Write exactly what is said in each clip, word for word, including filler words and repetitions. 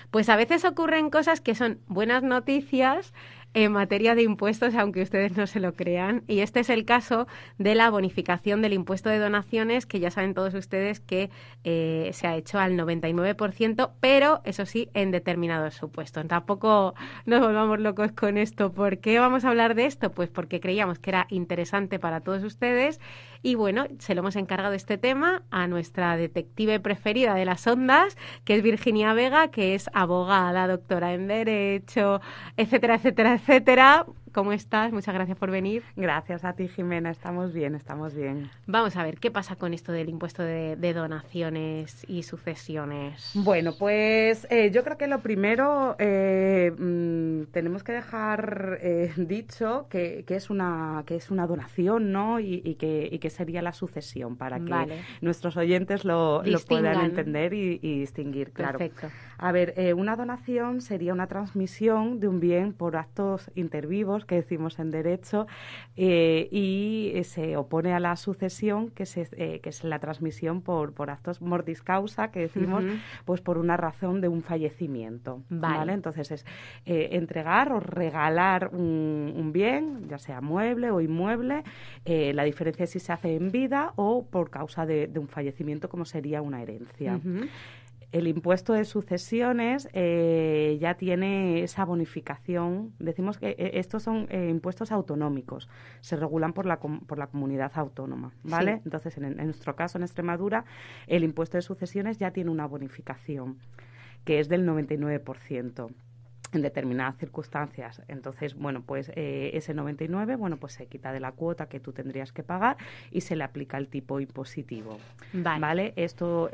Pues a veces ocurren cosas que son buenas noticias en materia de impuestos, aunque ustedes no se lo crean. Y este es el caso de la bonificación del impuesto de donaciones, que ya saben todos ustedes que eh, se ha hecho al noventa y nueve por ciento, pero eso sí, en determinados supuestos. Tampoco nos volvamos locos con esto. ¿Por qué vamos a hablar de esto? Pues porque creíamos que era interesante para todos ustedes. Y bueno, se lo hemos encargado este tema a nuestra detective preferida de las ondas, que es Virginia Vega, que es abogada, doctora en Derecho, etcétera, etcétera, etcétera. ¿Cómo estás? Muchas gracias por venir. Gracias a ti, Jimena. Estamos bien, estamos bien. Vamos a ver, ¿qué pasa con esto del impuesto de, de donaciones y sucesiones? Bueno, pues eh, yo creo que lo primero eh, mmm, tenemos que dejar eh, dicho que, que es una que es una donación, ¿no? Y, y que y que sería la sucesión para que vale. nuestros oyentes lo, lo puedan entender y, y distinguir, claro. Perfecto. A ver, eh, una donación sería una transmisión de un bien por actos inter vivos, que decimos en derecho, eh, y eh, se opone a la sucesión, que, se, eh, que es la transmisión por, por actos mortis causa, que decimos, uh-huh. pues por una razón de un fallecimiento. Vale. ¿Vale? Entonces es eh, entregar o regalar un, un bien, ya sea mueble o inmueble, eh, la diferencia es si se hace en vida o por causa de, de un fallecimiento, como sería una herencia. Uh-huh. El impuesto de sucesiones eh, ya tiene esa bonificación. Decimos que eh, estos son eh, impuestos autonómicos, se regulan por la, por la comunidad autónoma, ¿vale? Sí. Entonces, en, en nuestro caso, en Extremadura, el impuesto de sucesiones ya tiene una bonificación, que es del noventa y nueve por ciento. En determinadas circunstancias. Entonces, bueno, pues eh, ese noventa y nueve, bueno, pues se quita de la cuota que tú tendrías que pagar y se le aplica el tipo impositivo. Vale. ¿Vale? Esto,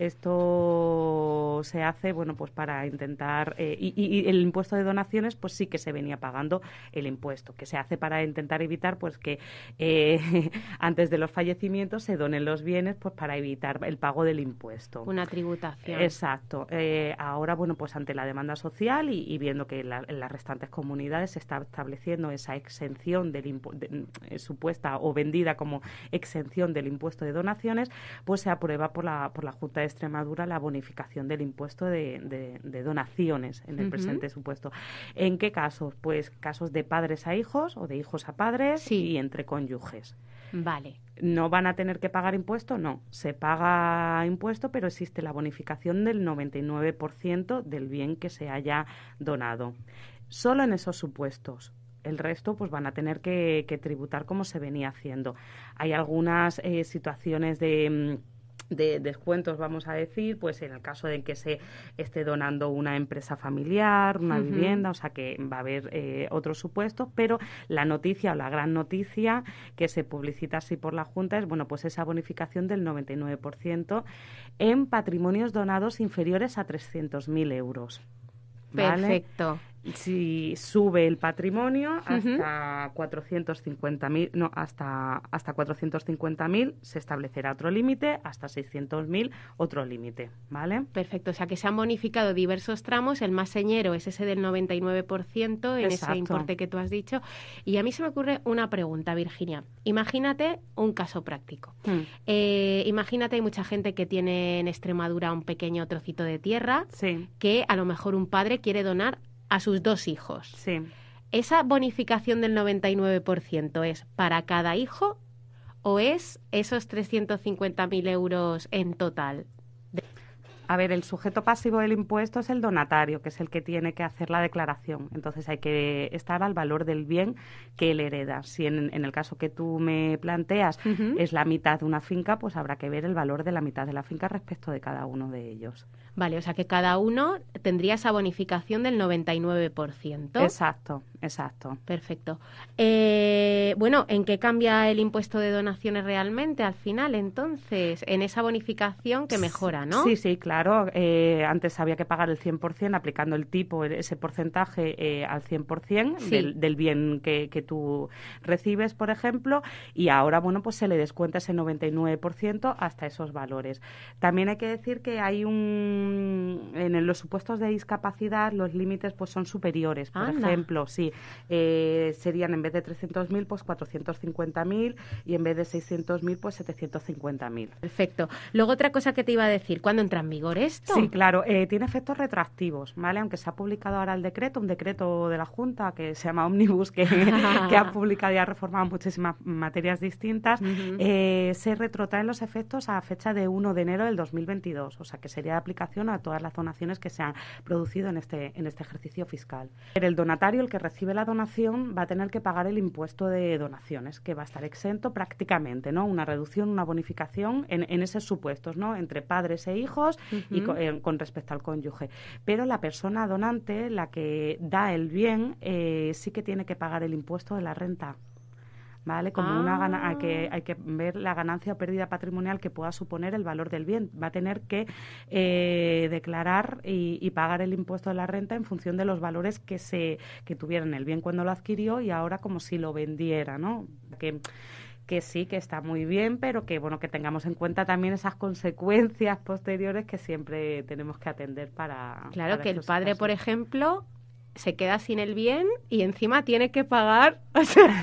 esto se hace, bueno, pues para intentar... Eh, y, y el impuesto de donaciones, pues sí que se venía pagando el impuesto, que se hace para intentar evitar, pues que eh, antes de los fallecimientos se donen los bienes, pues para evitar el pago del impuesto. Una tributación. Exacto. Eh, ahora, bueno, pues ante la demanda social y, y viendo que La, en las restantes comunidades se está estableciendo esa exención del impu- de, eh, supuesta o vendida como exención del impuesto de donaciones, pues se aprueba por la por la Junta de Extremadura la bonificación del impuesto de, de, de donaciones en el uh-huh. presente supuesto. ¿En qué casos? Pues casos de padres a hijos o de hijos a padres sí. y entre cónyuges. Vale. ¿No van a tener que pagar impuesto? No. Se paga impuesto, pero existe la bonificación del noventa y nueve por ciento del bien que se haya donado. Solo en esos supuestos. El resto pues van a tener que, que tributar como se venía haciendo. Hay algunas eh, situaciones de... de descuentos, vamos a decir, pues en el caso de que se esté donando una empresa familiar, una uh-huh. vivienda, o sea que va a haber eh, otros supuestos, pero la noticia o la gran noticia que se publicita así por la Junta es, bueno, pues esa bonificación del noventa y nueve por ciento en patrimonios donados inferiores a trescientos mil euros. ¿Vale? Perfecto. Si sube el patrimonio hasta uh-huh. cuatrocientos cincuenta mil, no, hasta hasta cuatrocientos cincuenta mil se establecerá otro límite, hasta seiscientos mil otro límite, ¿vale? Perfecto, o sea que se han bonificado diversos tramos, el más señero es ese del noventa y nueve por ciento en Exacto. ese importe que tú has dicho. Y a mí se me ocurre una pregunta, Virginia. Imagínate un caso práctico. Hmm. Eh, imagínate hay mucha gente que tiene en Extremadura un pequeño trocito de tierra sí. que a lo mejor un padre quiere donar a sus dos hijos. Sí. ¿Esa bonificación del noventa y nueve por ciento es para cada hijo o es esos trescientos cincuenta mil euros en total? A ver, el sujeto pasivo del impuesto es el donatario, que es el que tiene que hacer la declaración. Entonces hay que estar al valor del bien que él hereda. Si en, en el caso que tú me planteas uh-huh. es la mitad de una finca, pues habrá que ver el valor de la mitad de la finca respecto de cada uno de ellos. Vale, o sea que cada uno tendría esa bonificación del noventa y nueve por ciento. Exacto, exacto. Perfecto. Eh, bueno, ¿en qué cambia el impuesto de donaciones realmente al final, entonces? En esa bonificación que mejora, ¿no? Sí, sí, claro. Eh, antes había que pagar el cien por ciento aplicando el tipo, ese porcentaje eh, al cien por ciento sí. del, del bien que, que tú recibes, por ejemplo, y ahora, bueno, pues se le descuenta ese noventa y nueve por ciento hasta esos valores. También hay que decir que hay un... En los supuestos de discapacidad los límites pues son superiores. Por Anda. ejemplo, sí, eh, serían en vez de trescientos mil, pues cuatrocientos cincuenta mil y en vez de seiscientos mil, pues setecientos cincuenta mil. Perfecto. Luego otra cosa que te iba a decir, ¿cuándo entra en vigor esto? Sí, claro, eh, tiene efectos retroactivos, ¿vale? Aunque se ha publicado ahora el decreto, un decreto de la Junta que se llama Omnibus, que, que ha publicado y ha reformado muchísimas materias distintas, uh-huh. eh, se retrotraen los efectos a fecha de uno de enero del dos mil veintidós, o sea que sería de aplicación a todas las donaciones que se han producido en este, en este ejercicio fiscal. El donatario, el que recibe la donación, va a tener que pagar el impuesto de donaciones, que va a estar exento prácticamente, ¿no? Una reducción, una bonificación en, en esos supuestos, ¿no? Entre padres e hijos uh-huh. y con, eh, con respecto al cónyuge. Pero la persona donante, la que da el bien, eh, sí que tiene que pagar el impuesto de la renta. ¿Vale? Como ah. una gana hay que hay que ver la ganancia o pérdida patrimonial que pueda suponer el valor del bien. Va a tener que eh, declarar y, y pagar el impuesto de la renta en función de los valores que se que tuvieran el bien cuando lo adquirió y ahora como si lo vendiera, ¿no? Que que sí, que está muy bien, pero que bueno que tengamos en cuenta también esas consecuencias posteriores que siempre tenemos que atender para... Claro, para que el padre, casos. Por ejemplo, se queda sin el bien y encima tiene que pagar. O sea,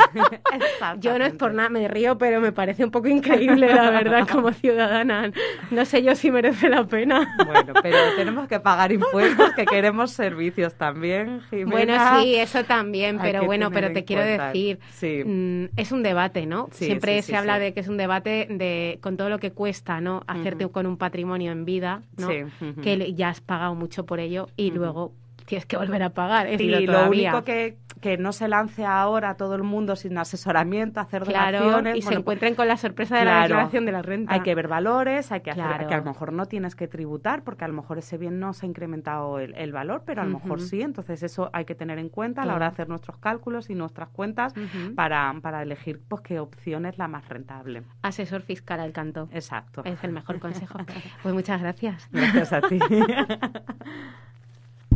yo no es por nada, me río, pero me parece un poco increíble, la verdad, como ciudadana. No sé yo si merece la pena. Bueno, pero tenemos que pagar impuestos, que queremos servicios también, Jimena. Bueno, sí, eso también, pero bueno, pero te quiero cuenta. decir, sí. mmm, es un debate, ¿no? Sí, Siempre sí, se sí, habla sí. de que es un debate de con todo lo que cuesta, ¿no? Hacerte uh-huh. con un patrimonio en vida, ¿no? Sí, uh-huh. Que ya has pagado mucho por ello y uh-huh. luego tienes que volver a pagar. Es y lo único que, que no se lance ahora a todo el mundo sin asesoramiento, hacer claro, donaciones. Y bueno, se encuentren con la sorpresa de claro, la declaración de la renta. Hay que ver valores, hay que hacer, claro. que a lo mejor no tienes que tributar, porque a lo mejor ese bien no se ha incrementado el, el valor, pero a lo uh-huh. mejor sí. Entonces eso hay que tener en cuenta a la hora de hacer nuestros cálculos y nuestras cuentas uh-huh. para, para elegir pues qué opción es la más rentable. Asesor fiscal al canto. Exacto. Es el mejor consejo. Pues muchas gracias. Gracias a ti.